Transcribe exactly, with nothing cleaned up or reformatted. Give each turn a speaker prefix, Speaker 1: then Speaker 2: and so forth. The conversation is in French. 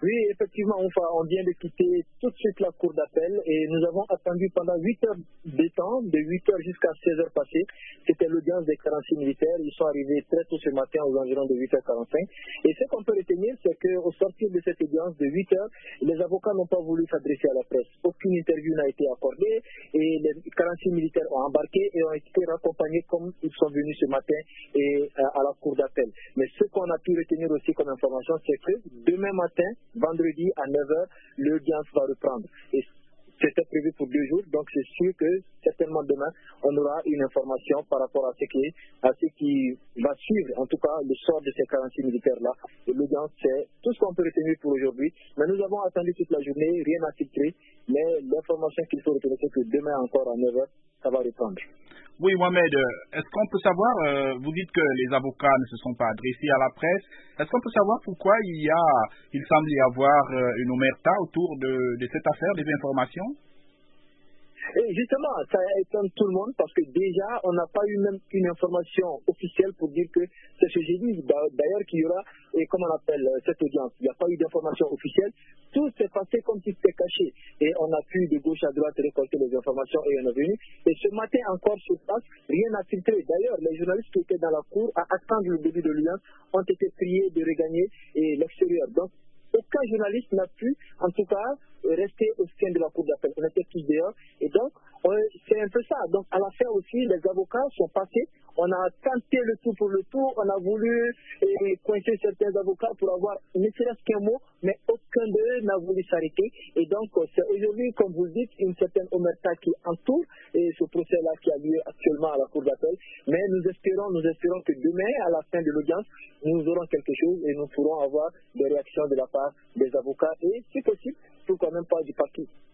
Speaker 1: Oui, effectivement, on, va, on vient de quitter tout de suite la cour d'appel et nous avons attendu pendant huit heures de temps, de huit heures jusqu'à seize heures passées. C'était l'audience des quarante-six militaires. Ils sont arrivés très tôt ce matin aux environs de huit heures quarante-cinq. Et ce qu'on peut retenir, c'est qu'au sortir de cette audience de huit heures, les avocats n'ont pas voulu s'adresser à la presse. Aucune interview n'a été accordée et les quarante-six militaires ont embarqué et ont été raccompagnés comme ils sont venus ce matin et, à la cour d'appel. Mais ce qu'on a pu retenir aussi comme information, c'est que demain matin, vendredi à neuf heures, l'audience va reprendre. Et c'était prévu pour deux jours, donc c'est sûr que certainement demain, on aura une information par rapport à ce qui, à ce qui va suivre, en tout cas le sort de ces quarante-six militaires-là. Et l'audience, c'est tout ce qu'on peut retenir pour aujourd'hui. Mais nous avons attendu toute la journée, rien n'a filtré, mais l'information qu'il faut retenir, c'est que demain encore à neuf heures, ça va reprendre.
Speaker 2: Oui, Mohamed, est-ce qu'on peut savoir, euh, vous dites que les avocats ne se sont pas adressés à la presse, est-ce qu'on peut savoir pourquoi il y a, il semble y avoir euh, une omerta autour de, de cette affaire, des informations?
Speaker 1: Et justement, ça étonne tout le monde parce que déjà, on n'a pas eu même une information officielle pour dire que c'est ce jeudi, d'ailleurs, qu'il y aura, et comment on appelle cette audience. Il n'y a pas eu d'information officielle. Tout s'est passé comme si c'était caché. Et on a pu de gauche à droite récolter les informations et on est venu. Et ce matin encore sur place, rien n'a filtré. D'ailleurs, les journalistes qui étaient dans la cour à attendre le début de l'audience ont été priés de regagner l'extérieur. Donc, aucun journaliste n'a pu, en tout cas, rester au sein de la cour d'appel. On était tous dehors. Et donc, c'est un peu ça. Donc, à la fin aussi, les avocats sont passés. On a tenté le tout pour le tout. On a voulu eh, coincer certains avocats pour avoir ne serait-ce qu'un mot, mais aucun d'eux n'a voulu s'arrêter. Et donc, c'est aujourd'hui, comme vous le dites, une certaine omerta qui entoure et ce procès-là qui a lieu actuellement à la cour d'appel. Mais nous espérons, nous espérons que demain, à la fin de l'audience, nous aurons quelque chose et nous pourrons avoir des réactions de la part des avocats et, si possible,